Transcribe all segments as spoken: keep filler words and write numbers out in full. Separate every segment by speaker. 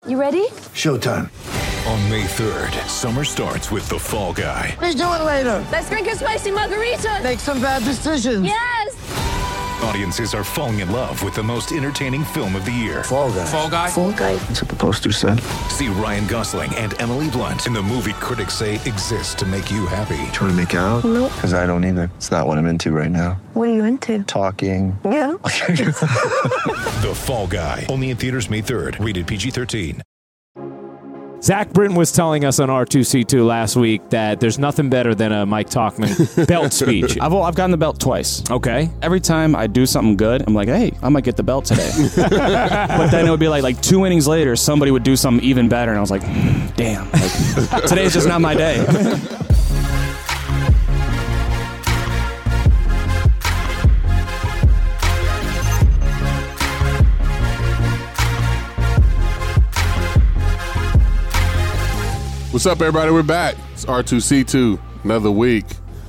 Speaker 1: You ready?
Speaker 2: Showtime.
Speaker 3: On May third, summer starts with The Fall Guy.
Speaker 2: Let's do it later.
Speaker 1: Let's drink a spicy margarita.
Speaker 2: Make some bad decisions.
Speaker 1: Yes.
Speaker 3: Audiences are falling in love with the most entertaining film of the year.
Speaker 2: Fall Guy.
Speaker 4: Fall Guy.
Speaker 1: Fall Guy.
Speaker 2: That's what the poster said.
Speaker 3: See Ryan Gosling and Emily Blunt in the movie critics say exists to make you happy.
Speaker 2: Trying to make it out?
Speaker 1: Nope.
Speaker 2: Because I don't either. It's not what I'm into right now.
Speaker 1: What are you into?
Speaker 2: Talking.
Speaker 1: Yeah.
Speaker 3: The Fall Guy. Only in theaters May third. Rated P G thirteen.
Speaker 5: Zach Britton was telling us on R two C two last week that there's nothing better than a Mike Talkman belt speech.
Speaker 6: I've, I've gotten the belt twice.
Speaker 5: Okay.
Speaker 6: Every time I do something good, I'm like, hey, I might get the belt today. But then it would be like like two innings later, somebody would do something even better, and I was like, mm, damn, like, today's just not my day.
Speaker 7: What's up, everybody? We're back. It's R two C two. Another week.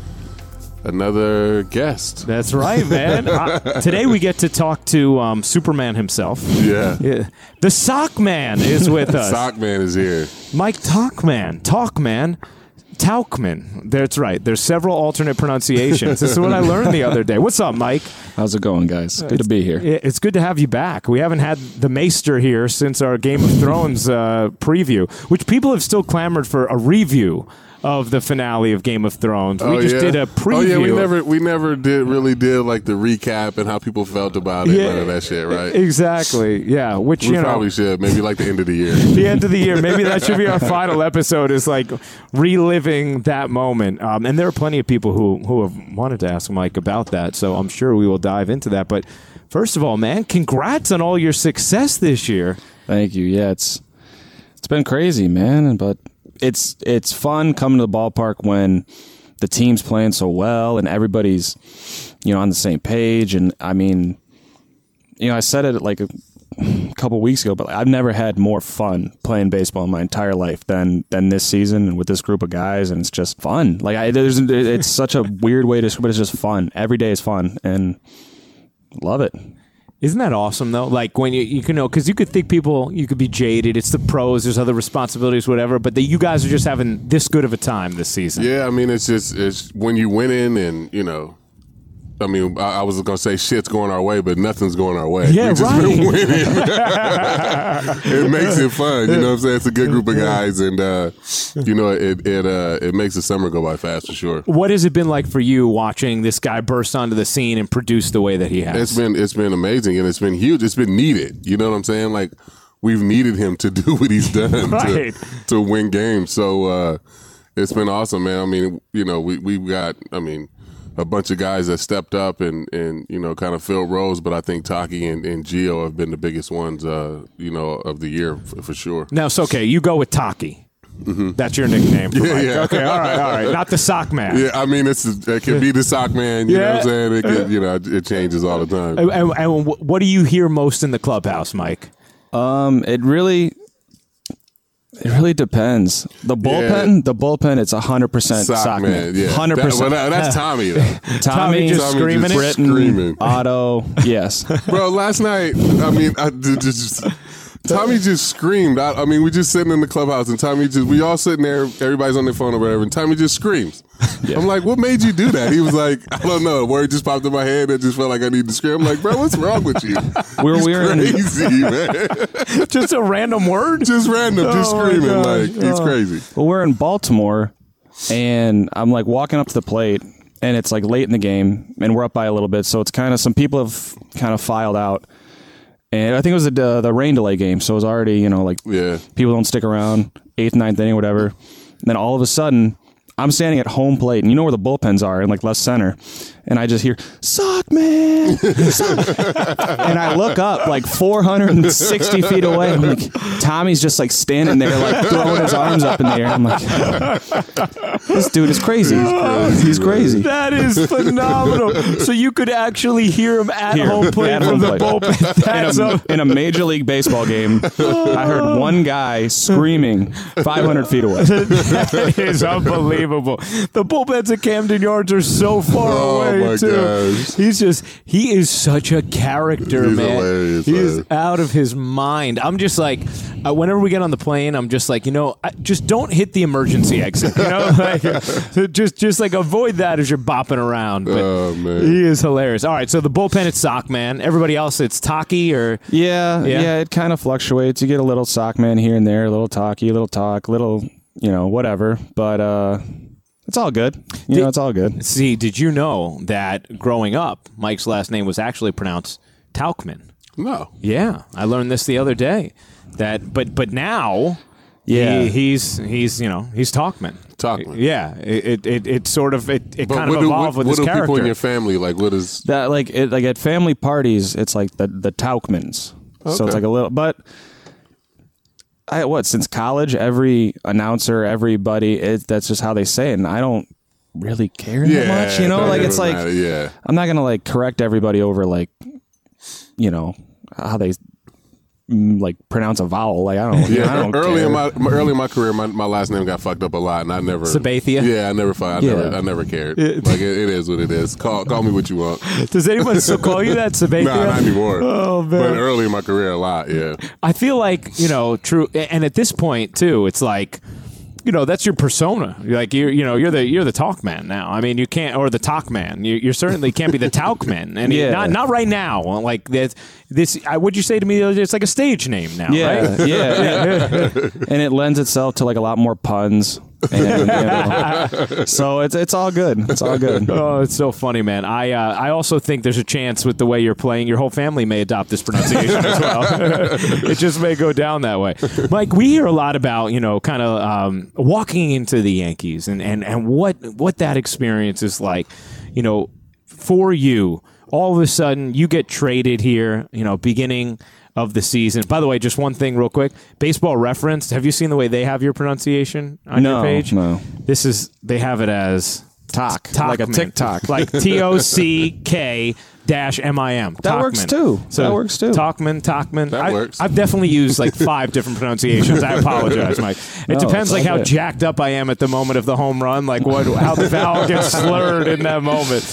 Speaker 7: Another guest.
Speaker 5: That's right, man. uh, today we get to talk to um, Superman himself.
Speaker 7: Yeah.
Speaker 5: Yeah. The Sock Man is with us.
Speaker 7: Sock Man is here.
Speaker 5: Mike Talkman. Talkman. Talkman. That's right. There's several alternate pronunciations. This is what I learned the other day. What's up, Mike?
Speaker 6: How's it going, guys? Good to be here.
Speaker 5: It's good to have you back. We haven't had the Maester here since our Game of Thrones uh, preview, which people have still clamored for a review of the finale of Game of Thrones. We
Speaker 7: oh,
Speaker 5: just
Speaker 7: yeah?
Speaker 5: did a preview.
Speaker 7: Oh yeah, we never we never did really did like the recap and how people felt about it.
Speaker 5: Yeah,
Speaker 7: none of that shit, right?
Speaker 5: Exactly. Yeah. Which
Speaker 7: we
Speaker 5: you
Speaker 7: probably
Speaker 5: know,
Speaker 7: should maybe like the end of the year.
Speaker 5: the end of the year. Maybe that should be our final episode. Is like reliving that moment. Um, and there are plenty of people who who have wanted to ask Mike about that. So I'm sure we will dive into that. But first of all, man, congrats on all your success this year.
Speaker 6: Thank you. Yeah, it's it's been crazy, man. But it's it's fun coming to the ballpark when the team's playing so well and everybody's, you know, on the same page. And I mean, you know, I said it like a couple weeks ago, but I've never had more fun playing baseball in my entire life than than this season and with this group of guys. And it's just fun. Like I, there's it's such a weird way to describe it, but it's just fun. Every day is fun and love it.
Speaker 5: Isn't that awesome, though? Like, when you, you can know, because you could think people, you could be jaded. It's the pros, there's other responsibilities, whatever. But that you guys are just having this good of a time this season.
Speaker 7: Yeah, I mean, it's just, it's when you win in and, you know, I mean, I, I was going to say shit's going our way, but nothing's going our way.
Speaker 5: Yeah,
Speaker 7: We've just
Speaker 5: right.
Speaker 7: been winning. It makes it fun. You know what I'm saying? It's a good group of guys, and, uh, you know, it it uh, it makes the summer go by fast for sure.
Speaker 5: What has it been like for you watching this guy burst onto the scene and produce the way that he has?
Speaker 7: It's been it's been amazing, and it's been huge. It's been needed. You know what I'm saying? Like, we've needed him to do what he's done
Speaker 5: Right.
Speaker 7: to, to win games. So uh, it's been awesome, man. I mean, you know, we, we've got, I mean, a bunch of guys that stepped up and, and you know, kind of filled roles, but I think Taki and, and Gio have been the biggest ones, uh, you know, of the year for, for sure.
Speaker 5: Now, it's okay. You go with Taki. Mm-hmm. That's your nickname for
Speaker 7: Yeah,
Speaker 5: Mike.
Speaker 7: yeah.
Speaker 5: Okay, all right, all right. Not the Sock Man.
Speaker 7: Yeah, I mean, it's it can be the Sock Man, you
Speaker 5: Yeah.
Speaker 7: know what I'm saying? It can, you know, it changes all the time.
Speaker 5: And, and, and what do you hear most in the clubhouse, Mike?
Speaker 6: Um, it really, it really depends. The bullpen,
Speaker 7: Yeah.
Speaker 6: the bullpen, it's a hundred percent
Speaker 7: Sock
Speaker 6: sock
Speaker 7: Man, yeah.
Speaker 6: hundred
Speaker 7: That- well,
Speaker 6: percent.
Speaker 7: that- that's Tommy, though.
Speaker 6: Tommy,
Speaker 5: Tommy just
Speaker 7: Tommy
Speaker 5: screaming
Speaker 7: just
Speaker 5: it?
Speaker 6: Britton,
Speaker 7: screaming.
Speaker 6: Otto, yes.
Speaker 7: Bro, last night, I mean, I did just, Tommy just screamed. I, I mean, we just sitting in the clubhouse, and Tommy just, we all sitting there, everybody's on their phone or whatever, and Tommy just screams.
Speaker 6: Yeah.
Speaker 7: I'm like, what made you do that? He was like, I don't know. A word just popped in my head. I just felt like I needed to scream. I'm like, bro, what's wrong with you?
Speaker 6: We're
Speaker 7: He's
Speaker 6: we're in,
Speaker 7: crazy, man.
Speaker 5: Just a random word?
Speaker 7: Just random, just
Speaker 5: Oh, my
Speaker 7: screaming.
Speaker 5: gosh.
Speaker 7: Like, he's
Speaker 5: Oh.
Speaker 7: crazy.
Speaker 6: well, we're in Baltimore, and I'm like walking up to the plate, and it's like late in the game, and we're up by a little bit, so it's kind of some people have kind of filed out. And I think it was the the rain delay game, so it was already, you know, like
Speaker 7: Yeah.
Speaker 6: people don't stick around, eighth, ninth inning, whatever. And then all of a sudden, I'm standing at home plate, and you know where the bullpens are, in like left center, and I just hear, Sock Man! Sock. And I look up like four hundred sixty feet away, and I'm like, Tommy's just like standing there, like throwing his arms up in the air. I'm like, this dude is crazy. He's crazy.
Speaker 5: That is phenomenal. So you could actually hear him at
Speaker 6: Here,
Speaker 5: home plate
Speaker 6: at
Speaker 5: from
Speaker 6: home
Speaker 5: the
Speaker 6: plate.
Speaker 5: bullpen. That's
Speaker 6: in,
Speaker 5: a,
Speaker 6: a, in a Major League Baseball game, I heard one guy screaming five hundred feet away.
Speaker 5: that is unbelievable. The bullpens at Camden Yards are so far
Speaker 7: Oh,
Speaker 5: away. great
Speaker 7: my
Speaker 5: too.
Speaker 7: gosh.
Speaker 5: He's just he is such a character,
Speaker 7: He's
Speaker 5: man.
Speaker 7: hilarious,
Speaker 5: He is
Speaker 7: man.
Speaker 5: out of his mind. I'm just like, uh, whenever we get on the plane, I'm just like, you know, I, just don't hit the emergency exit. You know, like, so just just like avoid that as you're bopping around. But
Speaker 7: Oh, man.
Speaker 5: he is hilarious. All right, so the bullpen, it's Sock Man. Everybody else, it's Taki or
Speaker 6: Yeah,
Speaker 5: Yeah?
Speaker 6: yeah, it kind of fluctuates. You get a little sock man here and there, a little talky, a little talk, little, you know, whatever. But uh, it's all good. You know, it's all good.
Speaker 5: See, did you know that growing up, Mike's last name was actually pronounced Taukman?
Speaker 7: No.
Speaker 5: Yeah, I learned this the other day. That, but but now,
Speaker 6: Yeah.
Speaker 5: he, he's he's you know he's Talkman.
Speaker 7: Talkman.
Speaker 5: Yeah, it it, it sort of it, it
Speaker 7: But
Speaker 5: kind
Speaker 7: what
Speaker 5: of
Speaker 7: do,
Speaker 5: evolved
Speaker 7: what,
Speaker 5: with
Speaker 7: what
Speaker 5: his
Speaker 7: do people in
Speaker 5: character.
Speaker 7: your family like? What is
Speaker 6: That like it, like at family parties, it's like the the Taukmans. So
Speaker 7: Okay.
Speaker 6: it's like a little, but I what since college, every announcer, everybody, it, that's just how they say it, and I don't really care that much. You know,
Speaker 7: that
Speaker 6: like it's
Speaker 7: doesn't
Speaker 6: like
Speaker 7: matter, yeah.
Speaker 6: I'm not gonna like correct everybody over like, you know, how they mm, like pronounce a vowel. Like I don't.
Speaker 7: Yeah,
Speaker 6: I don't
Speaker 7: early
Speaker 6: care.
Speaker 7: in my, my early in my career, my, my last name got fucked up a lot, and I never
Speaker 5: Sabathia?
Speaker 7: Yeah, I never, I
Speaker 6: Yeah.
Speaker 7: never, I never cared. Like it, it is what it is. Call, call me what you want.
Speaker 5: Does anyone still call you that, Sabathia?
Speaker 7: Nah, not anymore.
Speaker 5: Oh, man.
Speaker 7: But early in my career, a lot. Yeah.
Speaker 5: I feel like, you know, true, and at this point too, it's like, you know, that's your persona. You're like you're, you know, you're the you're the talk man now. I mean, you can't, or the talk man. You, you certainly can't be the talk man, and
Speaker 6: Yeah.
Speaker 5: not not right now. Like this, this. I, what'd you say to me the other day? It's like a stage name now,
Speaker 6: Yeah,
Speaker 5: right?
Speaker 6: yeah, and it lends itself to like a lot more puns. And, you know, so it's it's all good. It's all good.
Speaker 5: Oh, it's so funny, man. I uh, I also think there's a chance with the way you're playing, your whole family may adopt this pronunciation as well. It just may go down that way. Mike, we hear a lot about, you know, kind of um, walking into the Yankees and, and, and what what that experience is like, you know, for you. All of a sudden, you get traded here, you know, beginning of the season. By the way, just one thing real quick. Baseball Reference, have you seen the way they have your pronunciation on
Speaker 6: No,
Speaker 5: your page?
Speaker 6: no.
Speaker 5: This is, they have it as
Speaker 6: Talk,
Speaker 5: Talkman.
Speaker 6: like a TikTok.
Speaker 5: Like T O C K dash M I M.
Speaker 6: That works too. That works too.
Speaker 5: Talkman, Talkman.
Speaker 7: That
Speaker 5: I,
Speaker 7: works.
Speaker 5: I've definitely used like five different pronunciations. I apologize, Mike. It
Speaker 6: No,
Speaker 5: depends
Speaker 6: it's
Speaker 5: like
Speaker 6: all
Speaker 5: how
Speaker 6: good.
Speaker 5: jacked up I am at the moment of the home run, like what how the vowel gets slurred in that moment.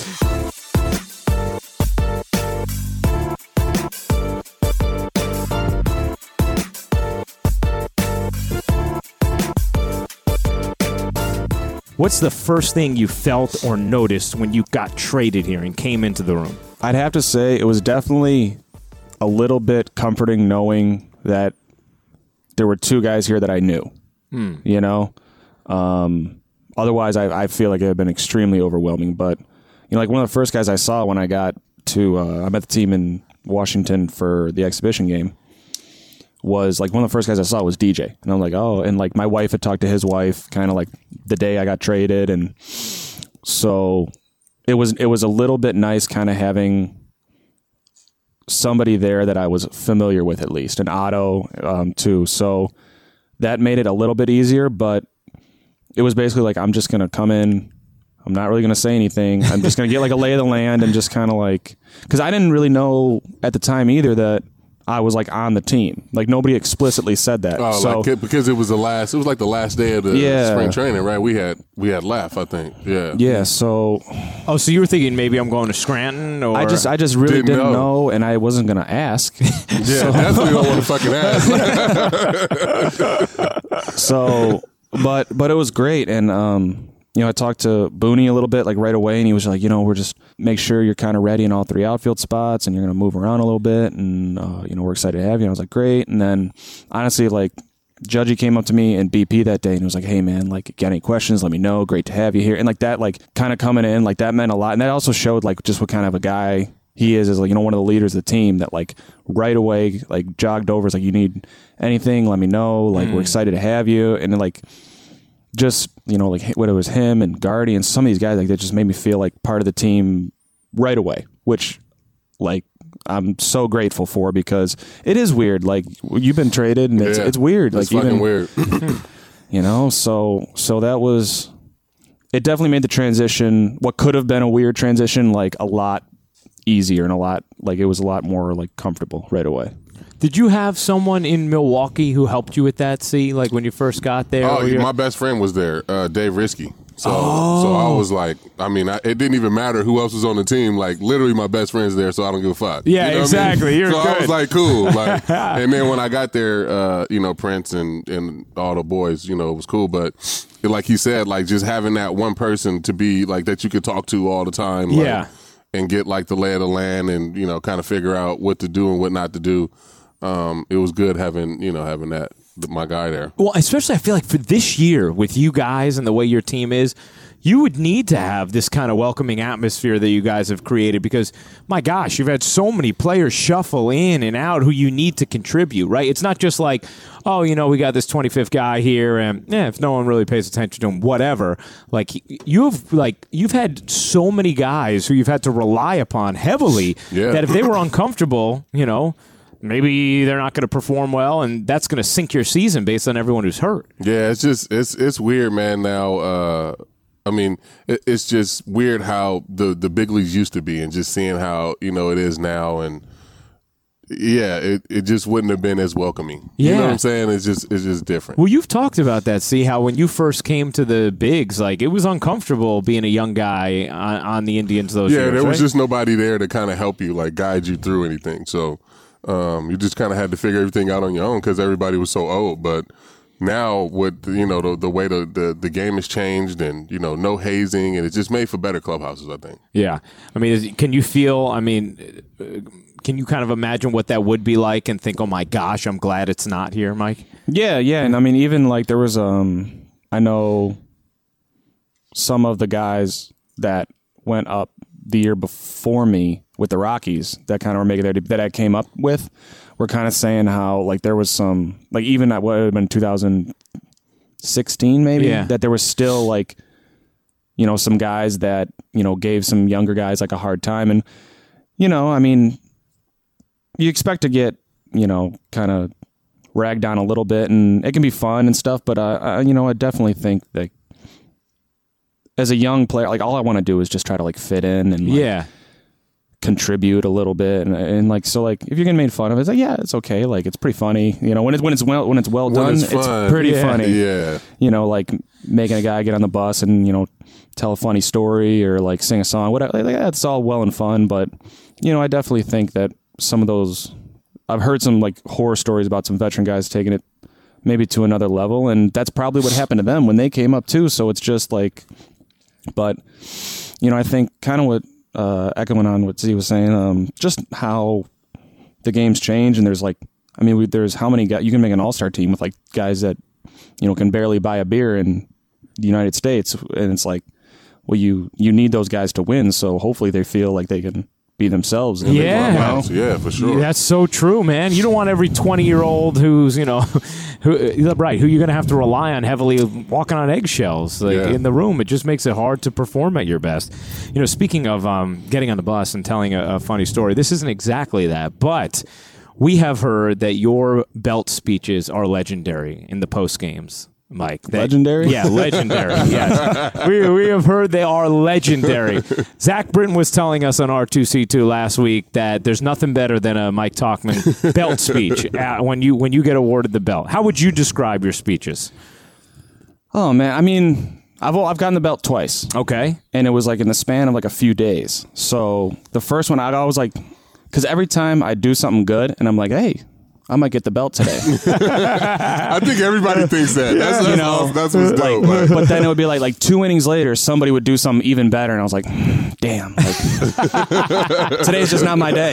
Speaker 5: What's the first thing you felt or noticed when you got traded here and came into the room?
Speaker 6: I'd have to say it was definitely a little bit comforting knowing that there were two guys here that I knew. You know, um, otherwise I, I feel like it had been extremely overwhelming. But you know, like one of the first guys I saw when I got to, uh, I met the team in Washington for the exhibition game. Was like one of the first guys I saw was D J, and I'm like, oh, and like my wife had talked to his wife, kind of like the day I got traded, and so it was it was a little bit nice, kind of having somebody there that I was familiar with at least, and Otto um, too. So that made it a little bit easier, but it was basically like I'm just gonna come in. I'm not really gonna say anything. I'm just gonna get like a lay of the land and just kind of like, because I didn't really know at the time either that I was like on the team. Like nobody explicitly said that.
Speaker 7: Oh,
Speaker 6: so
Speaker 7: like it, because it was the last. It was like the last day of the
Speaker 6: Yeah.
Speaker 7: spring training, right? We had we had left, I think. Yeah.
Speaker 6: yeah, so
Speaker 5: Oh, so you were thinking maybe I'm going to Scranton, or
Speaker 6: I just I just really
Speaker 7: Didn't
Speaker 6: didn't,
Speaker 7: know.
Speaker 6: know. and I wasn't gonna ask.
Speaker 7: Yeah, definitely don't want to fucking ask.
Speaker 6: So, but but it was great, and um, you know, I talked to Booney a little bit, like right away, and he was like, you know, we're just make sure you're kind of ready in all three outfield spots, and you're gonna move around a little bit, and uh, you know, we're excited to have you. And I was like, great, and then honestly, like. Judgy came up to me in B P that day and he was like, hey man, like, got any questions, let me know. Great to have you here. And like that, like kind of coming in, like that meant a lot. And that also showed like just what kind of a guy he is, is like, you know, one of the leaders of the team that like right away, like jogged over. It's like, you need anything, let me know. Like, we're excited to have you. And then like, just, you know, like whether it was him and Guardy and some of these guys, like that just made me feel like part of the team right away, which like, I'm so grateful for, because it is weird. Like you've been traded and it's
Speaker 7: Yeah.
Speaker 6: it's weird.
Speaker 7: It's
Speaker 6: like
Speaker 7: fucking
Speaker 6: even
Speaker 7: weird.
Speaker 6: you know, so so that was it definitely made the transition, what could have been a weird transition, like a lot easier and a lot like it was a lot more like comfortable right away.
Speaker 5: Did you have someone in Milwaukee who helped you with that? See, like when you first got there.
Speaker 7: Oh,
Speaker 5: or you're-
Speaker 7: my best friend was there, uh, Dave Risky. So, oh. so I was like, I mean, I, it didn't even matter who else was on the team. Like, literally, my best friend's there, so I don't give a fuck.
Speaker 5: Yeah,
Speaker 7: you know
Speaker 5: exactly.
Speaker 7: I mean?
Speaker 5: You're
Speaker 7: so
Speaker 5: good.
Speaker 7: I was like, cool. Like, and then when I got there, uh, you know, Prince and, and all the boys, you know, it was cool. But like he said, like just having that one person to be like that you could talk to all the time. Like,
Speaker 5: yeah.
Speaker 7: And get like the lay of the land and, you know, kind of figure out what to do and what not to do. Um, it was good having, you know, having that, my guy there.
Speaker 5: Well, especially I feel like for this year with you guys and the way your team is, you would need to have this kind of welcoming atmosphere that you guys have created because, my gosh, you've had so many players shuffle in and out who you need to contribute, right? It's not just like, oh, you know, we got this twenty-fifth guy here, and yeah, if no one really pays attention to him, whatever. Like, you've like you've had so many guys who you've had to rely upon heavily
Speaker 7: yeah.
Speaker 5: that if they were uncomfortable, you know, maybe they're not going to perform well, and that's going to sink your season based on everyone who's hurt.
Speaker 7: Yeah, it's just it's it's weird, man. Now, uh, I mean, it, it's just weird how the the big leagues used to be, and just seeing how you know it is now, and yeah, it, it just wouldn't have been as welcoming.
Speaker 5: Yeah.
Speaker 7: You know what I'm saying? It's just it's just different.
Speaker 5: Well, you've talked about that. See how when you first came to the bigs, like it was uncomfortable being a young guy on, on the Indians those
Speaker 7: yeah,
Speaker 5: years.
Speaker 7: there
Speaker 5: right?
Speaker 7: was just nobody there to kind of help you, like guide you through anything. So. Um, you just kind of had to figure everything out on your own because everybody was so old. But now, with you know the the way the, the the game has changed, and you know no hazing, and it's just made for better clubhouses, I think.
Speaker 5: Yeah, I mean, is, can you feel? I mean, uh, can you kind of imagine what that would be like, and think, oh my gosh, I'm glad it's not here, Mike?
Speaker 6: Yeah, yeah, and I mean, even like there was um, I know some of the guys that went up the year before me with the Rockies that kind of were making their that I came up with were kind of saying how like there was some like even at what would have been two thousand sixteen maybe
Speaker 5: yeah.
Speaker 6: that there was still like you know some guys that you know gave some younger guys like a hard time and you know I mean you expect to get you know kind of ragged on a little bit and it can be fun and stuff but uh, I, you know I definitely think that as a young player like all I want to do is just try to like fit in and like,
Speaker 5: yeah.
Speaker 6: contribute a little bit and, and like so like if you're getting made fun of it's like yeah it's okay like it's pretty funny you know when it's when it's well when it's well
Speaker 7: when
Speaker 6: done
Speaker 7: it's,
Speaker 6: it's
Speaker 7: fun.
Speaker 6: pretty
Speaker 7: yeah.
Speaker 6: funny
Speaker 7: yeah
Speaker 6: you know like making a guy get on the bus and you know tell a funny story or like sing a song whatever like, that's all well and fun but you know I definitely think that some of those I've heard some like horror stories about some veteran guys taking it maybe to another level and that's probably what happened to them when they came up too so it's just like but you know I think kind of what Uh, echoing on what Z was saying, um, just how the game's change, and there's like, I mean, we, there's how many guys you can make an all-star team with like guys that you know can barely buy a beer in the United States, and it's like, well, you you need those guys to win, so hopefully they feel like they can be themselves. In
Speaker 5: Yeah.
Speaker 6: the league, you know?
Speaker 7: yeah for sure.
Speaker 5: That's so true, man. You don't want every twenty-year-old who's, you know, who right, who you're going to have to rely on heavily walking on eggshells like,
Speaker 7: Yeah.
Speaker 5: in the room. It just makes it hard to perform at your best. You know, speaking of um, getting on the bus and telling a, a funny story, this isn't exactly that, but we have heard that your belt speeches are legendary in the post games. Mike. That,
Speaker 6: legendary?
Speaker 5: Yeah, legendary. Yes. We, we have heard they are legendary. Zach Britton was telling us on R two C two last week that there's nothing better than a Mike Tauchman belt speech uh, when you when you get awarded the belt. How would you describe your speeches?
Speaker 6: Oh, man. I mean, I've, I've gotten the belt twice.
Speaker 5: Okay.
Speaker 6: And it was like in the span of like a few days. So the first one, I'd always like, because every time I do something good and I'm like, hey, I might get the belt today.
Speaker 7: I think everybody thinks that. That's, that's,
Speaker 6: You know,
Speaker 7: awesome. That's what's dope.
Speaker 6: Like,
Speaker 7: man.
Speaker 6: but then it would be like like two innings later, somebody would do something even better, and I was like, damn, like, today's just not my day.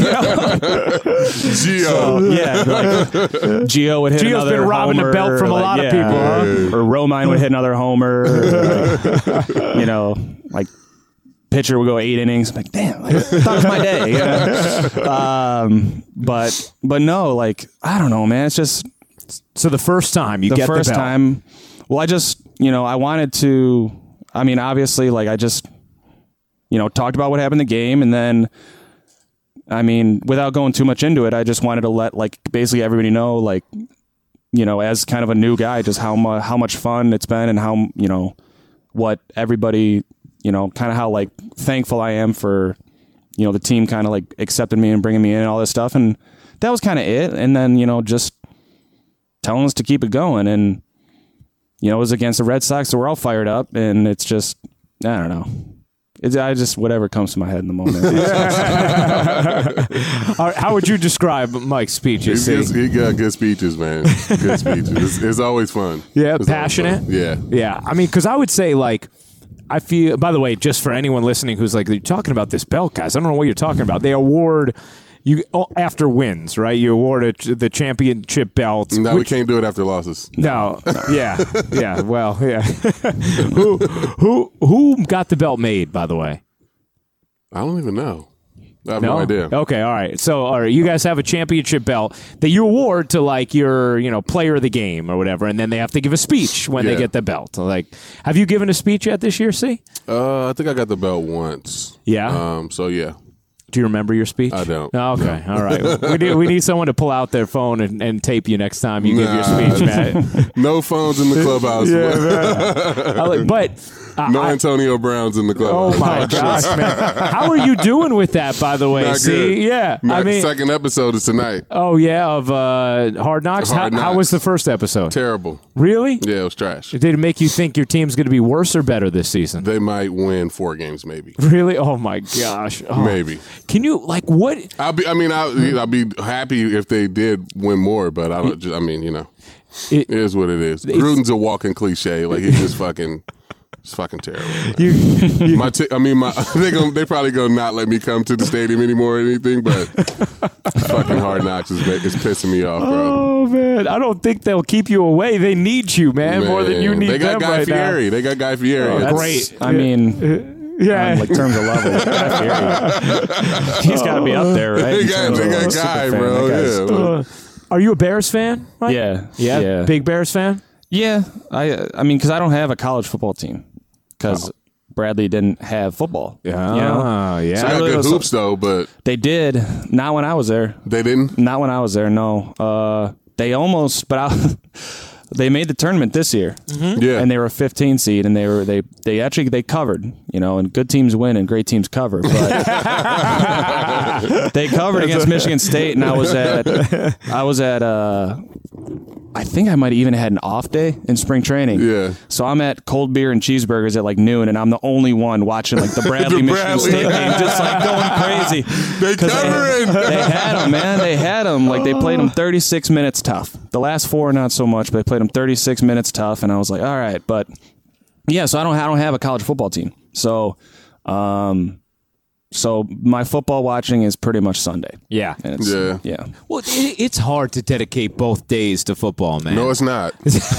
Speaker 7: Gio.
Speaker 6: Yeah, like Gio would hit
Speaker 5: Gio's
Speaker 6: another
Speaker 5: been robbing the
Speaker 6: homer,
Speaker 5: belt from a
Speaker 6: like,
Speaker 5: lot of
Speaker 6: yeah,
Speaker 5: people, huh?
Speaker 6: Or, or Romine would hit another homer. Or like, you know, like pitcher would go eight innings. I'm like, damn, like, I thought it was my day. You know? um, but but no, like I don't know, man. It's just
Speaker 5: So the first time you
Speaker 6: the
Speaker 5: get
Speaker 6: first
Speaker 5: the belt.
Speaker 6: time. Well, I just you know I wanted to. I mean, obviously, like I just you know talked about what happened in the game, and then. I mean, without going too much into it, I just wanted to let like basically everybody know, like, you know, as kind of a new guy, just how much how much fun it's been, and how you know what everybody, you know, kind of how like thankful I am for, you know, the team kind of like accepting me and bringing me in and all this stuff, and that was kind of it. And then you know just telling us to keep it going, and you know, it was against the Red Sox, so we're all fired up, and it's just, I don't know. It's, I just, whatever comes to my head in the moment.
Speaker 5: All right, how would you describe Mike's speeches?
Speaker 7: He, gets, he got good speeches, man. Good speeches. It's, it's always fun.
Speaker 5: Yeah,
Speaker 7: it's
Speaker 5: passionate.
Speaker 7: Fun. Yeah.
Speaker 5: Yeah. I mean, because I would say, like, I feel, by the way, just for anyone listening who's like, you're talking about this belt, guys. I don't know what you're talking about. They award you after wins, right? You award a, the championship belt.
Speaker 7: No,
Speaker 5: which,
Speaker 7: we can't do it after losses.
Speaker 5: No. Yeah. Yeah. Well, yeah. who, who, who got the belt made, by the way?
Speaker 7: I don't even know. I have no, no idea.
Speaker 5: Okay, all right. So, all right, you guys have a championship belt that you award to like your, you know, player of the game or whatever, and then they have to give a speech when
Speaker 7: yeah.
Speaker 5: they get the belt. Like, have you given a speech yet this year? See?
Speaker 7: Uh, I think I got the belt once.
Speaker 5: Yeah.
Speaker 7: Um. So yeah.
Speaker 5: Do you remember your speech?
Speaker 7: I don't.
Speaker 5: Oh, okay,
Speaker 7: no.
Speaker 5: all right. we need we need someone to pull out their phone and, and tape you next time you
Speaker 7: nah,
Speaker 5: give your speech, man.
Speaker 7: No phones in the clubhouse.
Speaker 5: Yeah, man. I like, but. Uh,
Speaker 7: no
Speaker 5: I,
Speaker 7: Antonio Browns in the clubhouse.
Speaker 5: Oh my gosh, man! How are you doing with that, by the way?
Speaker 7: Not
Speaker 5: See,
Speaker 7: good.
Speaker 5: yeah,
Speaker 7: Not
Speaker 5: I mean,
Speaker 7: second episode is tonight.
Speaker 5: Oh yeah, of uh, Hard Knocks.
Speaker 7: Hard
Speaker 5: how,
Speaker 7: Knocks.
Speaker 5: how was the first episode?
Speaker 7: Terrible.
Speaker 5: Really?
Speaker 7: Yeah, it was trash.
Speaker 5: Did it make you think your team's going to be worse or better this season?
Speaker 7: They might win four games, maybe.
Speaker 5: Really? Oh my gosh! Oh.
Speaker 7: Maybe.
Speaker 5: Can you like what?
Speaker 7: I'll be. I mean, I'll, I'll be happy if they did win more, but I don't. Just, I mean, you know,
Speaker 5: It,
Speaker 7: it is what it is. Gruden's a walking cliche. Like he's just fucking. It's fucking terrible.
Speaker 5: you, you,
Speaker 7: my t- I mean, my they gonna, they probably gonna not let me come to the stadium anymore or anything. But fucking Hard Knocks is is pissing me off, bro.
Speaker 5: Oh man, I don't think they'll keep you away. They need you, man, man more than you need
Speaker 7: they got
Speaker 5: them
Speaker 7: Guy
Speaker 5: right
Speaker 7: Fieri.
Speaker 5: now.
Speaker 7: They got Guy Fieri.
Speaker 5: Oh,
Speaker 7: It's-
Speaker 5: great.
Speaker 6: I mean,
Speaker 5: Yeah,
Speaker 6: on like terms of level, Guy Fieri, he's got to be up there, right?
Speaker 7: They
Speaker 6: In
Speaker 7: got,
Speaker 6: terms
Speaker 7: they
Speaker 6: of
Speaker 7: got
Speaker 6: a super
Speaker 7: Guy,
Speaker 6: fan.
Speaker 7: bro.
Speaker 6: That guy's-
Speaker 7: Yeah.
Speaker 5: Uh, are you a Bears fan? Mike?
Speaker 6: yeah,
Speaker 5: yeah,
Speaker 6: yeah,
Speaker 5: big Bears fan.
Speaker 6: Yeah, I I mean, because I don't have a college football team because Bradley didn't have football.
Speaker 5: Yeah,
Speaker 6: you know?
Speaker 5: oh, yeah.
Speaker 7: They
Speaker 6: I
Speaker 7: got
Speaker 6: really
Speaker 7: good
Speaker 6: was-
Speaker 7: hoops though, but
Speaker 6: They did. Not when I was there.
Speaker 7: they didn't.
Speaker 6: Not when I was there. No. Uh, they almost, but I, they made the tournament this year,
Speaker 7: Yeah,
Speaker 6: and they were a fifteen seed, and they were they they actually they covered. You know, and good teams win, and great teams cover. But they covered against Michigan State, and I was at I was at. Uh, I think I might have even had an off day in spring training.
Speaker 7: Yeah.
Speaker 6: So I'm at cold beer and cheeseburgers at like noon, and I'm the only one watching like the Bradley,
Speaker 7: The
Speaker 6: Michigan
Speaker 7: Bradley.
Speaker 6: State game, just like going crazy.
Speaker 7: They
Speaker 6: 'Cause
Speaker 7: covering.
Speaker 6: They, they had them, man. They had them. Like they played them thirty-six minutes tough. The last four, not so much, but they played them thirty-six minutes tough, and I was like, all right, but yeah. So I don't, I don't have a college football team. So, um, so my football watching is pretty much Sunday.
Speaker 5: Yeah.
Speaker 6: And it's,
Speaker 7: Yeah.
Speaker 6: yeah.
Speaker 5: Well, it, it's hard to dedicate both days to football, man.
Speaker 7: No, it's not.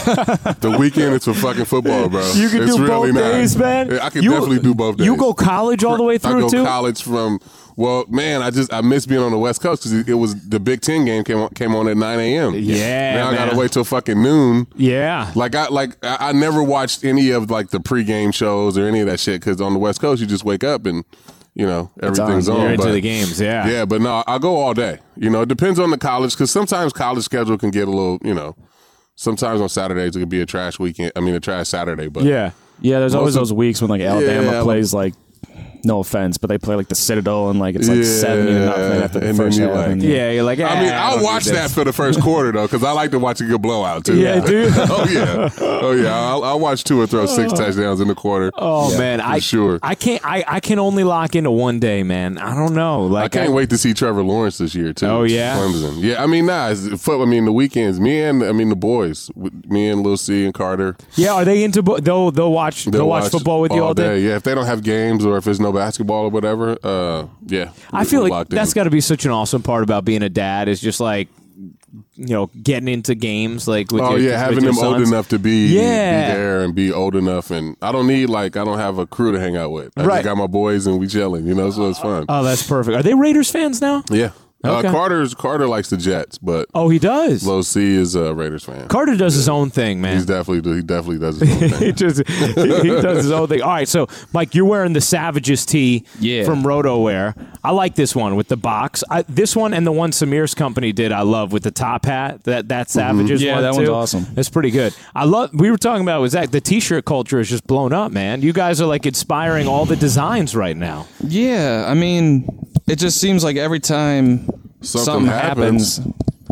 Speaker 7: The weekend is for fucking football, bro.
Speaker 5: You can
Speaker 7: it's
Speaker 5: do
Speaker 7: really
Speaker 5: both
Speaker 7: not.
Speaker 5: days, man.
Speaker 7: I can
Speaker 5: You-
Speaker 7: definitely do both days.
Speaker 5: You go college all the way
Speaker 7: I
Speaker 5: through
Speaker 7: go
Speaker 5: too.
Speaker 7: college from. Well, man, I just I miss being on the West Coast because it was the Big Ten game came on, came on at nine a.m.
Speaker 5: Yeah,
Speaker 7: Now I
Speaker 5: man.
Speaker 7: gotta wait till fucking noon.
Speaker 5: Yeah.
Speaker 7: Like I like I, I never watched any of like the pregame shows or any of that shit because on the West Coast you just wake up and you know everything's
Speaker 6: on.
Speaker 7: on.
Speaker 5: You're into
Speaker 7: but-
Speaker 5: the games, yeah.
Speaker 7: Yeah, but no, I go all day. You know, it depends on the college because sometimes college schedule can get a little. You know, sometimes on Saturdays it could be a trash weekend. I mean, a trash Saturday. But
Speaker 5: Yeah.
Speaker 6: Yeah, there's always
Speaker 7: of-
Speaker 6: those weeks when like Alabama
Speaker 7: Yeah,
Speaker 6: plays like, no offense, but they play like the Citadel and like it's like
Speaker 7: Yeah,
Speaker 6: seventy to nothing after the
Speaker 7: and then
Speaker 6: first
Speaker 7: you're
Speaker 6: half.
Speaker 7: like-
Speaker 6: and-
Speaker 5: Yeah, you're like,
Speaker 7: I mean,
Speaker 5: "Ah,
Speaker 7: I'll
Speaker 5: don't
Speaker 7: watch
Speaker 5: need
Speaker 7: that
Speaker 5: this."
Speaker 7: for the first quarter though, because I like to watch a good blowout too.
Speaker 5: Yeah, dude.
Speaker 7: oh yeah, oh yeah. I'll, I'll watch Tua throw six touchdowns in the quarter.
Speaker 5: Oh man, I
Speaker 7: sure.
Speaker 5: I can't. I, I can only lock into one day, man. I don't know.
Speaker 7: I
Speaker 5: Like
Speaker 7: can't wait to see Trevor Lawrence this year too.
Speaker 5: Oh, yeah?
Speaker 7: Clemson. Yeah, I mean, nah. It's, foot- I mean, the weekends. Me and I mean the boys. with- Me and Lil C and Carter.
Speaker 5: Yeah, are they into? bo- They'll they'll watch. They'll, watch, football with you all day.
Speaker 7: Yeah, if they don't have games or if there's no basketball or whatever. Uh, yeah.
Speaker 5: I
Speaker 7: we-
Speaker 5: feel
Speaker 7: we're
Speaker 5: like
Speaker 7: locked
Speaker 5: that's
Speaker 7: in.
Speaker 5: got to be such an awesome part about being a dad. Is just like, you know, getting into games like with
Speaker 7: Oh
Speaker 5: your,
Speaker 7: yeah,
Speaker 5: with
Speaker 7: having
Speaker 5: your
Speaker 7: them old
Speaker 5: sons.
Speaker 7: enough to be,
Speaker 5: Yeah.
Speaker 7: be there and be old enough, and I don't need like I don't have a crew to hang out with. I
Speaker 5: Right.
Speaker 7: just got my boys and we chilling, you know, so it's fun.
Speaker 5: Oh, that's perfect. Are they Raiders fans now?
Speaker 7: yeah,
Speaker 5: Okay.
Speaker 7: uh, Carter's Carter likes the Jets, but
Speaker 5: Oh, he does.
Speaker 7: Low C is a Raiders fan.
Speaker 5: Carter does his own thing, man.
Speaker 7: He's definitely he definitely does his own
Speaker 5: he
Speaker 7: thing.
Speaker 5: just he, he does his own thing. All right, so Mike, you're wearing the Savages tee
Speaker 6: Yeah.
Speaker 5: from Roto Wear. I like this one with the box. I, this one and the one Samir's company did, I love with the top hat. That that Savages
Speaker 6: Yeah,
Speaker 5: one
Speaker 6: that
Speaker 5: too.
Speaker 6: one's awesome.
Speaker 5: That's pretty good. I love. We were talking about was that the T-shirt culture is just blown up, man. You guys are like inspiring all the designs right now.
Speaker 6: Yeah, I mean, it just seems like every time
Speaker 7: Something
Speaker 6: something,
Speaker 7: happens.
Speaker 6: happens,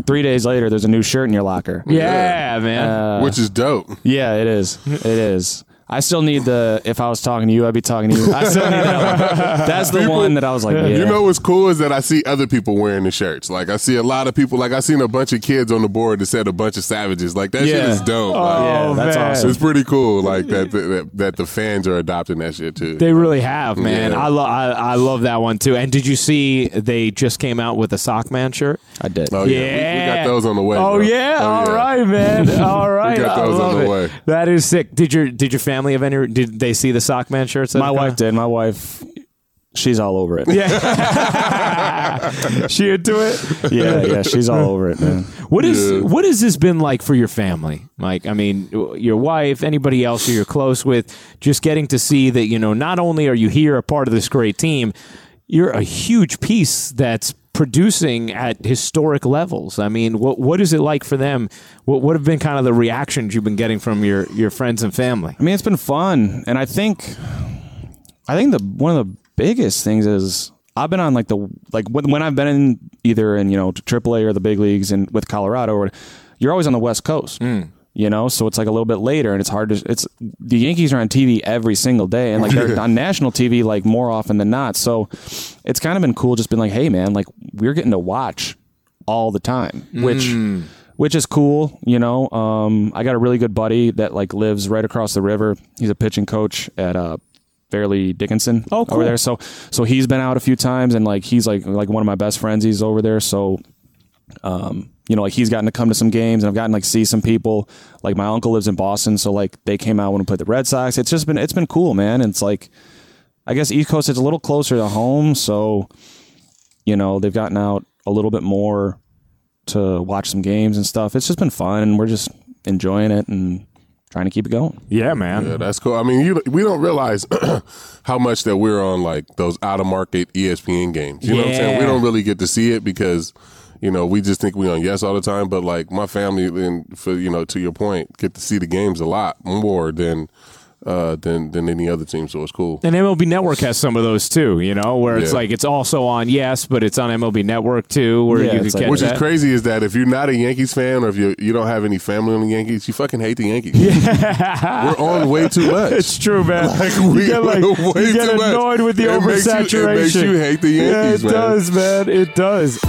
Speaker 6: three days later, there's a new shirt in your locker.
Speaker 5: Yeah, man.
Speaker 6: Uh,
Speaker 7: Which is dope.
Speaker 6: Yeah, it is. It is. I still need the, if I was talking to you, I'd be talking to you. I still need that one. That's the
Speaker 7: People-
Speaker 6: one that I was like, yeah.
Speaker 7: You know what's cool is that I see other people wearing the shirts. Like I see a lot of people. Like I seen a bunch of kids on the board that said a bunch of savages. Like that shit
Speaker 6: Yeah.
Speaker 7: is dope.
Speaker 5: Oh,
Speaker 7: Like,
Speaker 6: yeah, that's
Speaker 5: man.
Speaker 6: awesome.
Speaker 7: it's pretty cool. Like that, that that the fans are adopting that shit too.
Speaker 5: They really have, man.
Speaker 7: Yeah.
Speaker 5: I love I, I love that one too. And did you see they just came out with a Sockman shirt?
Speaker 6: I did.
Speaker 7: Oh yeah, We, we got those on the way.
Speaker 5: Oh
Speaker 7: bro.
Speaker 5: yeah,
Speaker 7: Oh,
Speaker 5: all
Speaker 7: yeah.
Speaker 5: right, man. All right,
Speaker 7: got
Speaker 5: I
Speaker 7: those on
Speaker 5: love
Speaker 7: the
Speaker 5: it.
Speaker 7: way.
Speaker 5: That is sick. Did your did your family have any? Did they see the Sockman shirts? that
Speaker 6: My
Speaker 5: have
Speaker 6: wife
Speaker 5: come
Speaker 6: did. My wife, she's all over it.
Speaker 5: out? Yeah, she into it.
Speaker 6: yeah, yeah, she's all over it, man.
Speaker 5: What is
Speaker 7: Yeah.
Speaker 5: what has this been like for your family, Mike? I mean, your wife, anybody else who you're close with, just getting to see that, you know, not only are you here a part of this great team, you're a huge piece that's producing at historic levels. I mean, what what is it like for them? What what have been kind of the reactions you've been getting from your your friends and family?
Speaker 6: I mean, it's been fun, and I think, I think the one of the biggest things is I've been on like the like when, when I've been in either in you know triple A or the big leagues and with Colorado, or you're always on the West Coast. You know, so it's like a little bit later, and it's hard to. It's the Yankees are on T V every single day, and like they're on national T V like more often than not. So it's kind of been cool, just been like, hey man, like we're getting to watch all the time, which which is cool. You know, um, I got a really good buddy that like lives right across the river. He's a pitching coach at uh, Fairleigh Dickinson
Speaker 5: Oh, cool.
Speaker 6: over there. So so he's been out a few times, and like he's like like one of my best friends. He's over there, so. Um, you know, like he's gotten to come to some games, and I've gotten like see some people. Like my uncle lives in Boston, so like they came out when we played the Red Sox. It's just been it's been cool, man. And it's like, I guess East Coast is a little closer to home, so you know they've gotten out a little bit more to watch some games and stuff. It's just been fun, and we're just enjoying it and trying to keep it going.
Speaker 5: Yeah, man.
Speaker 7: Yeah, that's cool. I mean, you we don't realize how much that we're on like those out of market E S P N games. You know what I'm saying?
Speaker 5: Yeah.
Speaker 7: We don't really get to see it because. You know, we just think we on Yes all the time, but like my family, and for you know, to your point, get to see the games a lot more than uh, than than any other team. So it's cool.
Speaker 5: And M L B Network has some of those too, you know, where it's
Speaker 7: Yeah.
Speaker 5: like it's also on Yes, but it's on M L B Network too, where
Speaker 6: Yeah,
Speaker 5: you can
Speaker 6: it's like-
Speaker 5: catch
Speaker 7: Which
Speaker 5: that.
Speaker 7: is crazy is that if you're not a Yankees fan or if you you don't have any family on the Yankees, you fucking hate the Yankees. We're on way too much.
Speaker 5: It's true, man.
Speaker 7: Like,
Speaker 5: you
Speaker 7: we
Speaker 5: get like
Speaker 7: are way
Speaker 5: you get
Speaker 7: too much.
Speaker 5: annoyed with the
Speaker 7: It makes you-
Speaker 5: oversaturation.
Speaker 7: it makes you hate the Yankees,
Speaker 5: yeah, it
Speaker 7: man.
Speaker 5: does, man. It does.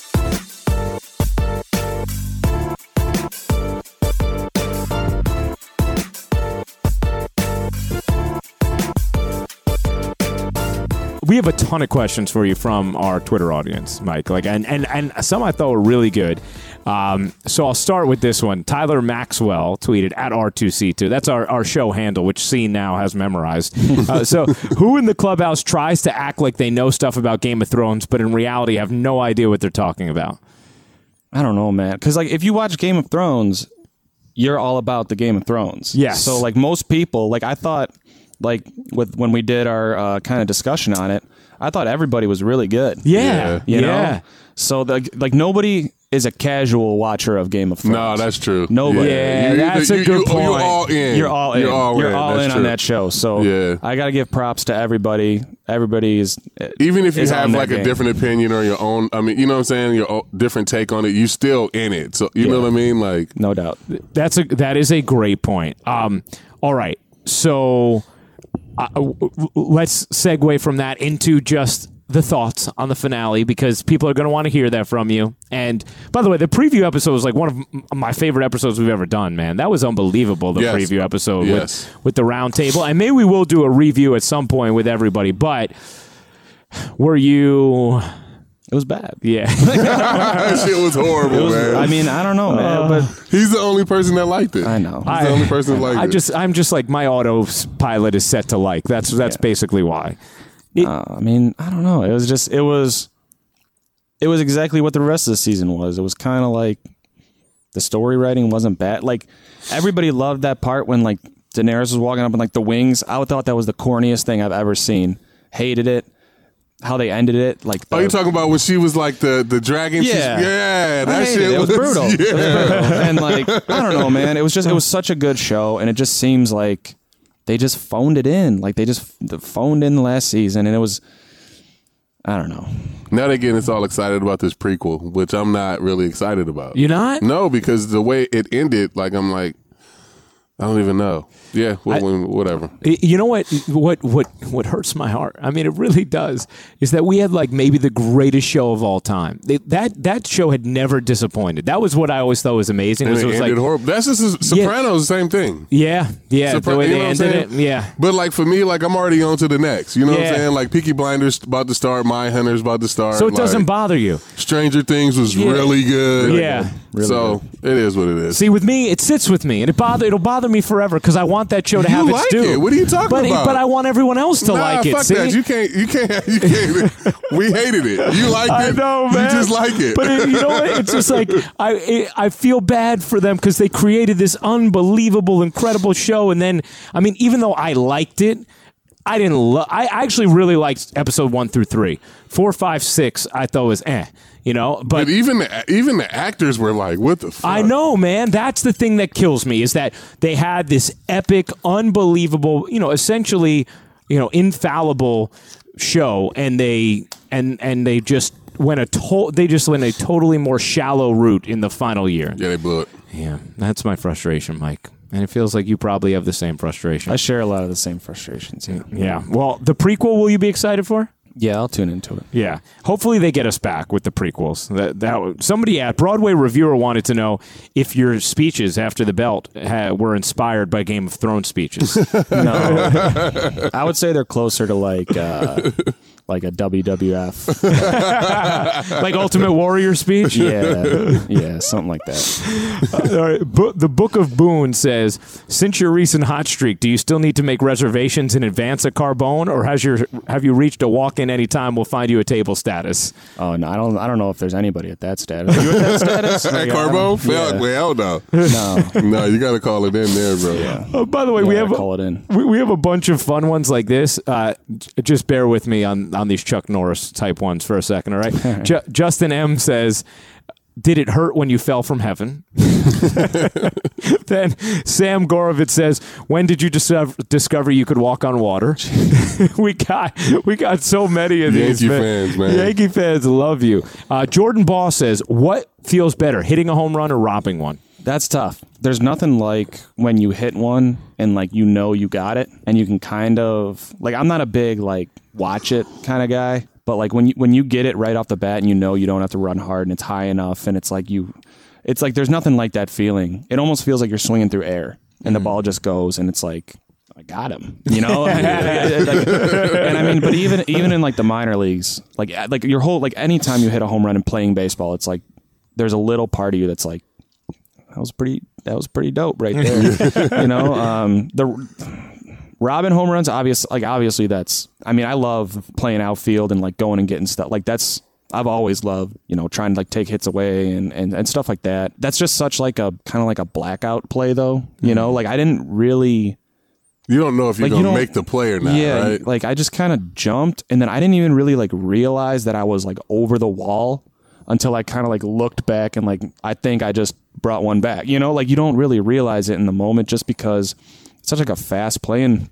Speaker 5: We have a ton of questions for you from our Twitter audience, Mike. Like, and and, and some I thought were really good. Um, so I'll start with this one. Tyler Maxwell tweeted at R two C two. That's our, our show handle, which C now has memorized. Uh, so who in the clubhouse tries to act like they know stuff about Game of Thrones, but in reality have no idea what they're talking about?
Speaker 6: I don't know, man. Because like if you watch Game of Thrones, you're all about the Game of Thrones.
Speaker 5: Yes.
Speaker 6: So like most people, like I thought, like with when we did our uh, kind of discussion on it, I thought everybody was really good.
Speaker 5: Yeah.
Speaker 6: You know?
Speaker 5: yeah.
Speaker 6: So the, like nobody is a casual watcher of Game of Thrones.
Speaker 7: No, that's true.
Speaker 6: Nobody.
Speaker 5: Yeah,
Speaker 7: You-
Speaker 5: that's a
Speaker 7: you-
Speaker 5: good
Speaker 7: you-
Speaker 5: point.
Speaker 7: You're all in.
Speaker 6: You're all in.
Speaker 7: You're all
Speaker 6: You're
Speaker 7: in,
Speaker 6: all
Speaker 7: That's
Speaker 6: in on
Speaker 7: true.
Speaker 6: that show. So
Speaker 7: Yeah.
Speaker 6: I got to give props to everybody. Everybody is
Speaker 7: Even if you
Speaker 6: is on
Speaker 7: have
Speaker 6: that
Speaker 7: like a
Speaker 6: game.
Speaker 7: different opinion or your own, I mean, you know what I'm saying, your own different take on it, you still in it. So you know
Speaker 6: Yeah.
Speaker 7: what I mean? Like,
Speaker 6: no doubt.
Speaker 5: That's a that is a great point. Um, all right, so uh, w- w- let's segue from that into just the thoughts on the finale, because people are going to want to hear that from you. And by the way, the preview episode was like one of m- my favorite episodes we've ever done, man. That was unbelievable, the
Speaker 7: Yes.
Speaker 5: preview episode
Speaker 7: Yes.
Speaker 5: with, with the round table. And maybe we will do a review at some point with everybody, but were you...
Speaker 6: It was bad.
Speaker 5: Yeah.
Speaker 7: that shit was horrible,
Speaker 6: It was,
Speaker 7: man.
Speaker 6: I mean, I don't know, man, but
Speaker 7: He's the only person that liked it.
Speaker 6: I know.
Speaker 7: He's the only person that liked
Speaker 5: I
Speaker 7: it.
Speaker 5: just, I'm just like, my autopilot is set to like. That's that's
Speaker 6: Yeah.
Speaker 5: basically why. It-
Speaker 6: Uh, I mean, I don't know. It was just, it was, it was exactly what the rest of the season was. It was kind of like the story writing wasn't bad. Like everybody loved that part when like Daenerys was walking up in like the wings. I thought that was the corniest thing I've ever seen. Hated it. How they ended it. Like,
Speaker 7: Oh,
Speaker 6: the-
Speaker 7: you talking about when she was like the the dragon? She's-
Speaker 6: Yeah.
Speaker 7: yeah,
Speaker 6: I
Speaker 7: that
Speaker 6: hated
Speaker 7: shit
Speaker 6: it. It was brutal.
Speaker 7: Yeah.
Speaker 6: It was brutal. And like, I don't know, man. It was just, it was such a good show, and it just seems like they just phoned it in. Like they just phoned in the last season, and it was. I don't know.
Speaker 7: Now they're getting us all excited about this prequel, which I'm not really excited about.
Speaker 5: You're not?
Speaker 7: No, because the way it ended, like I'm like, I don't even know. Yeah, well,
Speaker 5: I,
Speaker 7: whatever.
Speaker 5: You know what? What what what hurts my heart? I mean, it really does. Is that we had like maybe the greatest show of all time. They, that that show had never disappointed. That was what I always thought was amazing.
Speaker 7: And
Speaker 5: was
Speaker 7: it,
Speaker 5: it was
Speaker 7: ended
Speaker 5: like
Speaker 7: horrible. That's just Sopranos, the same thing.
Speaker 5: Yeah, yeah.
Speaker 7: Sopra-
Speaker 5: the way
Speaker 7: you
Speaker 5: they
Speaker 7: know
Speaker 5: ended it. Yeah.
Speaker 7: But like for me, like I'm already on to the next. You know
Speaker 5: Yeah.
Speaker 7: what I'm saying? Like Peaky Blinders about to start, Mindhunter's about to start.
Speaker 5: So it doesn't
Speaker 7: like,
Speaker 5: bother you.
Speaker 7: Stranger Things was
Speaker 5: Yeah.
Speaker 7: really good.
Speaker 5: Yeah.
Speaker 6: Really
Speaker 7: so
Speaker 6: good.
Speaker 7: it is what it is.
Speaker 5: See, with me, it sits with me, and it bother it'll bother me forever because I want that show to
Speaker 7: You
Speaker 5: have
Speaker 7: like
Speaker 5: its due.
Speaker 7: it. What are you talking
Speaker 5: but,
Speaker 7: about?
Speaker 5: But I want everyone else to
Speaker 7: nah,
Speaker 5: like it.
Speaker 7: fuck
Speaker 5: See?
Speaker 7: that. You can't. You can't. You can't. We hated it. You liked
Speaker 5: I
Speaker 7: it.
Speaker 5: know, man.
Speaker 7: You just like it.
Speaker 5: But it, you know what? It's just like I it, I feel bad for them because they created this unbelievable, incredible show, and then I mean, even though I liked it, I didn't. Lo- I actually really liked episode one through three, four, five, six. I thought was eh. You know, but,
Speaker 7: But even the, even the actors were like, "What the fuck?"
Speaker 5: I know, man. That's the thing that kills me is that they had this epic, unbelievable, you know, essentially, you know, infallible show, and they and and they just went a to- they just went a totally more shallow route in the final year.
Speaker 7: Yeah, they blew it.
Speaker 5: Yeah, that's my frustration, Mike. And it feels like you probably have the same frustration.
Speaker 6: I share a lot of the same frustrations. Yeah.
Speaker 5: Yeah. Well, the prequel, will you be excited for?
Speaker 6: Yeah, I'll tune into it.
Speaker 5: Yeah. Hopefully they get us back with the prequels. That that somebody at Broadway Reviewer wanted to know if your speeches after the belt ha, were inspired by Game of Thrones speeches.
Speaker 6: No, I would say they're closer to like uh, like a W W F.
Speaker 5: Like Ultimate Warrior speech?
Speaker 6: Yeah, yeah, something like that.
Speaker 5: Uh, all right. Bo- the Book of Boone says, since your recent hot streak, do you still need to make reservations in advance at Carbone, or has your have you reached a walk-in anytime we'll find you a table status?
Speaker 6: Oh no, I don't. I don't know if there's anybody at that status. Are you at that status?
Speaker 7: At
Speaker 6: Yeah,
Speaker 7: Carbo?
Speaker 6: yeah.
Speaker 7: Well, well, no.
Speaker 6: No.
Speaker 7: No, you got to call it in there, bro.
Speaker 6: Yeah.
Speaker 5: Oh, by the way,
Speaker 6: Yeah,
Speaker 5: we have
Speaker 6: call it in.
Speaker 5: We, we have a bunch of fun ones like this. Uh, j- just bear with me on, on these Chuck Norris type ones for a second, all right? Ju- Justin M says, did it hurt when you fell from heaven? Then Sam Gorovitz says, when did you discover, discover you could walk on water? we got we got so many of these.
Speaker 7: Yankee fans, man.
Speaker 5: Yankee fans love you. Uh, Jordan Ball says, what feels better, hitting a home run or robbing one?
Speaker 6: That's tough. There's nothing like when you hit one and like you know you got it and you can kind of like I'm not a big like watch it kind of guy, but like when you when you get it right off the bat and you know you don't have to run hard and it's high enough and it's like you it's like there's nothing like that feeling. It almost feels like you're swinging through air and the ball just goes and it's like I got him, you know. Like, and I mean, but even even in like the minor leagues, like like your whole like anytime you hit a home run and playing baseball, it's like there's a little part of you that's like that was pretty that was pretty dope right there. You know, um, the Robin home runs, obvious like obviously that's I mean, I love playing outfield and like going and getting stuff. Like that's I've always loved, you know, trying to like take hits away and, and, and stuff like that. That's just such like a kind of like a blackout play though. You know, like I didn't really
Speaker 7: You don't know if you're
Speaker 6: Like, you
Speaker 7: going to
Speaker 6: don't-
Speaker 7: make the play or not,
Speaker 6: yeah,
Speaker 7: right?
Speaker 6: like I just kind of jumped and then I didn't even really like realize that I was like over the wall until I kind of like looked back and like I think I just brought one back. You know, like you don't really realize it in the moment just because it's such like a fast play and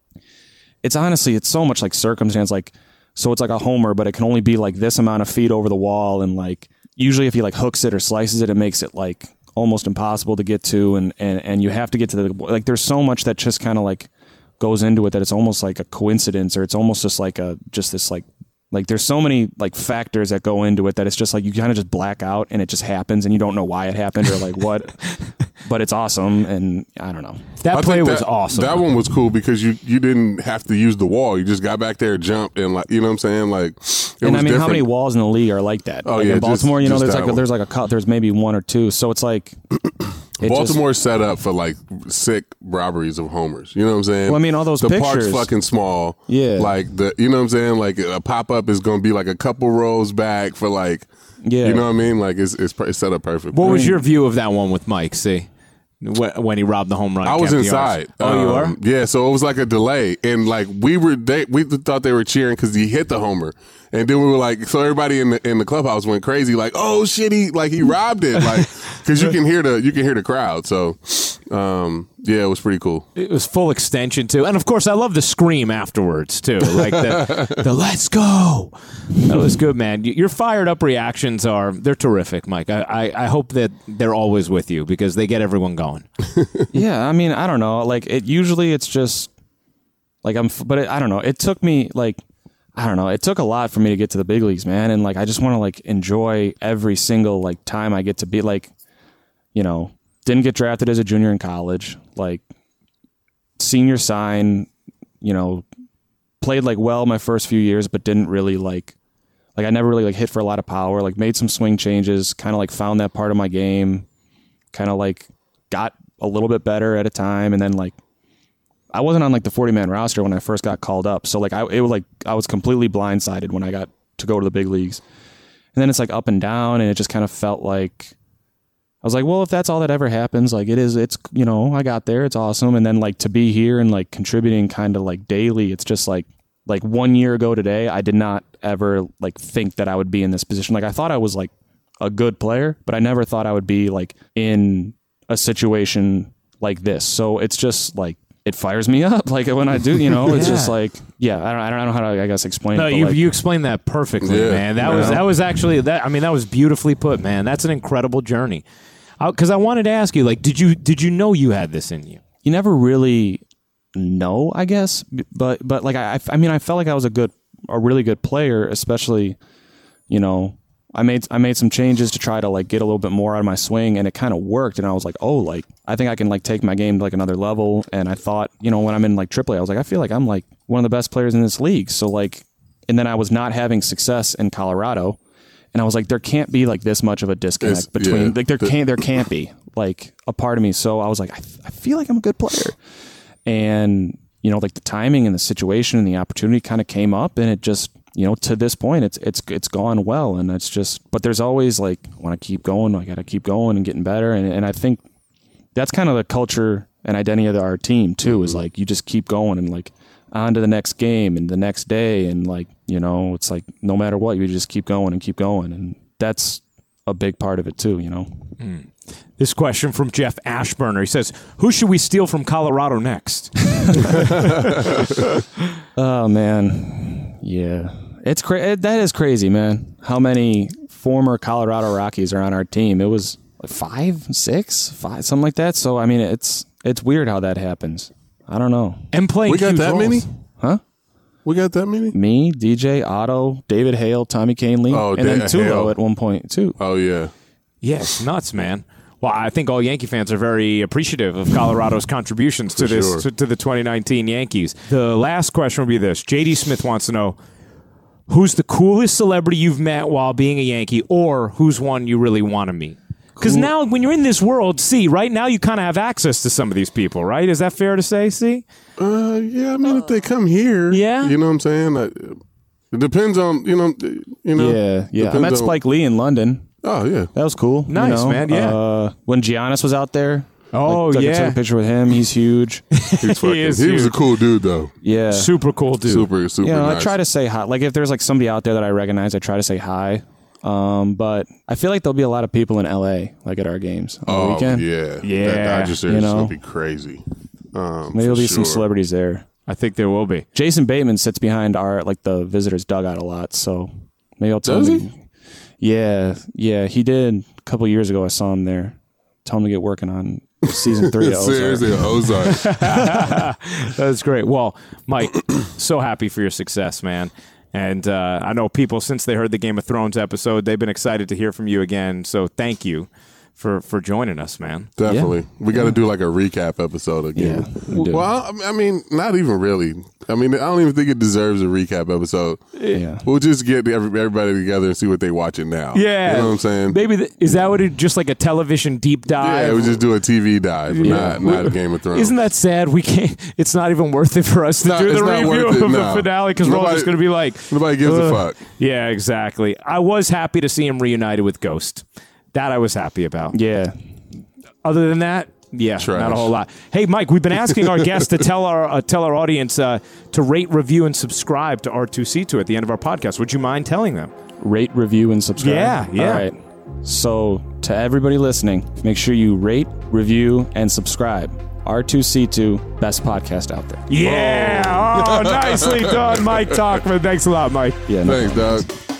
Speaker 6: it's honestly it's so much like circumstance like so it's like a homer but it can only be like this amount of feet over the wall and like usually if he like hooks it or slices it it makes it like almost impossible to get to and and, and you have to get to the like there's so much that just kind of like goes into it that it's almost like a coincidence or it's almost just like a just this like like there's so many like factors that go into it that it's just like you kind of just black out and it just happens and you don't know why it happened or like what but it's awesome and I don't know.
Speaker 5: That
Speaker 7: I
Speaker 5: play
Speaker 7: think
Speaker 5: was
Speaker 7: that,
Speaker 5: awesome.
Speaker 7: That one was cool because you you didn't have to use the wall. You just got back there, jumped, and like you know what I'm saying. Like, it
Speaker 6: And
Speaker 7: was
Speaker 6: I mean, how
Speaker 7: different.
Speaker 6: many walls in the league are like that?
Speaker 7: Oh,
Speaker 6: like
Speaker 7: yeah,
Speaker 6: in
Speaker 7: just-
Speaker 6: Baltimore, you know,
Speaker 7: just
Speaker 6: there's
Speaker 7: that
Speaker 6: like
Speaker 7: one.
Speaker 6: there's like a cut. There's maybe one or two. So it's like it
Speaker 7: Baltimore's
Speaker 6: just,
Speaker 7: set up for like sick robberies of homers. You know what I'm saying?
Speaker 6: Well, I mean, all those
Speaker 7: the park's
Speaker 6: pictures.
Speaker 7: fucking small.
Speaker 6: Yeah.
Speaker 7: like the you know what I'm saying. Like a pop up is going to be like a couple rows back for like
Speaker 6: Yeah.
Speaker 7: you know what I mean. Like it's it's, it's set up perfect.
Speaker 5: What was your view of that one with Mike? See, Wh- when he robbed the home run,
Speaker 7: I was
Speaker 5: kept the yards.
Speaker 7: inside.
Speaker 5: Oh, you
Speaker 7: Um,
Speaker 5: were?
Speaker 7: Yeah, so it was like a delay, and like we were, they, we thought they were cheering because he hit the homer, and then we were like, so everybody in the in the clubhouse went crazy, like, oh shit, he like he robbed it, like because you can hear the you can hear the crowd. So Um, yeah, it was pretty cool.
Speaker 5: It was full extension too, and of course, I love the scream afterwards too, like the, the "Let's go." That was good, man. Your fired up reactions are they're terrific, Mike. I, I, I hope that they're always with you because they get everyone going.
Speaker 6: Yeah, I mean, I don't know. Like it usually, it's just like I'm, but it, I don't know. It took me like I don't know. It took a lot for me to get to the big leagues, man. And like I just want to like enjoy every single like time I get to be like, you know. Didn't get drafted as a junior in college, like senior sign, you know, played like well my first few years, but didn't really like, like I never really like hit for a lot of power, like made some swing changes, kind of like found that part of my game, kind of like got a little bit better at a time. And then like, I wasn't on like the forty man roster when I first got called up. So like I, it was like, I was completely blindsided when I got to go to the big leagues. And then it's like up and down and it just kind of felt like, I was like, well, if that's all that ever happens, like it is, it's, you know, I got there, it's awesome. And then like to be here and like contributing kind of like daily, it's just like, like one year ago today, I did not ever like think that I would be in this position. Like I thought I was like a good player, but I never thought I would be like in a situation like this. So it's just like, it fires me up. Like when I do, you know, it's yeah. just like, yeah, I don't, I don't know how to, I guess, explain
Speaker 5: no,
Speaker 6: it.
Speaker 5: No, you,
Speaker 6: like,
Speaker 5: you explained that perfectly,
Speaker 7: yeah,
Speaker 5: man. That
Speaker 7: yeah.
Speaker 5: was, that was actually that. I mean, that was beautifully put, man. That's an incredible journey. Because I wanted to ask you, like, did you did you know you had this in you?
Speaker 6: You never really know, I guess, but but like I I mean I felt like I was a good a really good player, especially, you know, I made I made some changes to try to like get a little bit more out of my swing, and it kind of worked. And I was like, oh, like I think I can like take my game to like another level. And I thought, you know, when I'm in like triple A, I was like, I feel like I'm like one of the best players in this league. So like, and then I was not having success in Colorado. And I was like, there can't be like this much of a disconnect
Speaker 7: It's,
Speaker 6: between
Speaker 7: yeah,
Speaker 6: like there
Speaker 7: the,
Speaker 6: can't there can't be like a part of me. So I was like, I, I feel like I'm a good player, and you know, like the timing and the situation and the opportunity kind of came up, and it just, you know, to this point, it's it's it's gone well, and it's just. But there's always like, I want to keep going, I got to keep going and getting better, and and I think that's kind of the culture and identity of our team too. Mm-hmm. Is like you just keep going and like on to the next game and the next day, and like, you know, it's like no matter what, you just keep going and keep going, and that's a big part of it too, you know.
Speaker 5: Mm. This question from Jeff Ashburner. He says, who should we steal from Colorado next?
Speaker 6: Oh man, yeah, it's cra- it, that is crazy, man. How many former Colorado Rockies are on our team? It was like five, six, five, something like that. So I mean, it's it's weird how that happens. I don't know.
Speaker 5: And playing
Speaker 7: we got
Speaker 5: huge
Speaker 7: that
Speaker 5: roles.
Speaker 7: many?
Speaker 6: Huh?
Speaker 7: We got that many?
Speaker 6: Me, D J, Otto, David Hale, Tommy Canley,
Speaker 7: Oh,
Speaker 6: and then
Speaker 7: Da-
Speaker 6: Tulo
Speaker 7: Hale.
Speaker 6: at one point too.
Speaker 7: Oh yeah.
Speaker 5: Yes, nuts, man. Well, I think all Yankee fans are very appreciative of Colorado's contributions to
Speaker 7: For
Speaker 5: this
Speaker 7: sure.
Speaker 5: to, to the twenty nineteen Yankees. The last question will be this: J D Smith wants to know who's the coolest celebrity you've met while being a Yankee, or who's one you really want to meet. Because now, when you're in this world, see, right now you kind of have access to some of these people, right? Is that fair to say, see?
Speaker 7: Uh, yeah. I mean, if they come here,
Speaker 5: Yeah?
Speaker 7: you know what I'm saying. I, it depends on you know, you know.
Speaker 6: Yeah, yeah. I
Speaker 7: depends
Speaker 6: met
Speaker 7: on-
Speaker 6: Spike Lee in London.
Speaker 7: Oh yeah.
Speaker 6: That was cool. you
Speaker 5: Nice,
Speaker 6: know.
Speaker 5: man, yeah.
Speaker 6: Uh, when Giannis was out there.
Speaker 5: Oh,
Speaker 6: like, took,
Speaker 5: yeah.
Speaker 6: took a picture with him. He's huge.
Speaker 7: He's fucking,
Speaker 5: is
Speaker 7: he was a
Speaker 5: huge.
Speaker 7: cool dude though.
Speaker 6: Yeah.
Speaker 5: Super cool dude.
Speaker 7: Super, super.
Speaker 6: You know,
Speaker 7: nice.
Speaker 6: I try to say hi. Like if there's like somebody out there that I recognize, I try to say hi. Um, but I feel like there'll be a lot of people in L A like at our games on the
Speaker 7: Oh
Speaker 6: weekend.
Speaker 7: yeah,
Speaker 5: Yeah,
Speaker 7: That Dodger series
Speaker 6: you
Speaker 7: is
Speaker 6: know.
Speaker 7: gonna be crazy. Um,
Speaker 6: Maybe there'll
Speaker 7: for
Speaker 6: be some
Speaker 7: sure.
Speaker 6: celebrities there.
Speaker 5: I think there will be.
Speaker 6: Jason Bateman sits behind our like the visitors dugout a lot, so maybe I'll tell
Speaker 7: Does
Speaker 6: him.
Speaker 7: he?
Speaker 6: to- Yeah, yeah, he did a couple years ago. I saw him there. Tell him to get working on season three. of Ozark.
Speaker 7: Seriously, Ozark.
Speaker 5: That's great. Well, Mike, so happy for your success, man. And uh, I know people, since they heard the Game of Thrones episode, they've been excited to hear from you again. So thank you for, for joining us, man.
Speaker 7: Definitely. We got to do like a recap episode again.
Speaker 6: Yeah, we do.
Speaker 7: Well, I I mean, not even really. I mean, I don't even think it deserves a recap episode.
Speaker 6: Yeah.
Speaker 7: We'll just get every- everybody together and see what they watching now.
Speaker 5: Yeah.
Speaker 7: You know what I'm saying?
Speaker 5: Maybe the, is that what it just like a television deep dive?
Speaker 7: Yeah, we just do a T V dive, not, not a Game of Thrones.
Speaker 5: Isn't that sad? We can't. It's not even worth it for us to
Speaker 7: No,
Speaker 5: do
Speaker 7: it's
Speaker 5: the
Speaker 7: not
Speaker 5: review
Speaker 7: worth it,
Speaker 5: of the
Speaker 7: no.
Speaker 5: finale because we're all
Speaker 7: Nobody-
Speaker 5: just going to be like,
Speaker 7: Nobody gives a
Speaker 5: "Ugh."
Speaker 7: fuck.
Speaker 5: Yeah, exactly. I was happy to see him reunited with Ghost. That I was happy about.
Speaker 6: Yeah.
Speaker 5: Other than that, yeah,
Speaker 7: Trash.
Speaker 5: not a whole lot. Hey, Mike, we've been asking our guests to tell our uh, tell our audience uh, to rate, review, and subscribe to R two C two at the end of our podcast. Would you mind telling them?
Speaker 6: Rate, review, and subscribe.
Speaker 5: Yeah, yeah.
Speaker 6: All right. So to everybody listening, make sure you rate, review, and subscribe. R two C two, best podcast out there.
Speaker 5: Yeah. Oh, nicely done, Mike Talkman. Thanks a lot, Mike.
Speaker 6: Yeah, no
Speaker 7: Thanks,
Speaker 6: problem.
Speaker 7: Doug.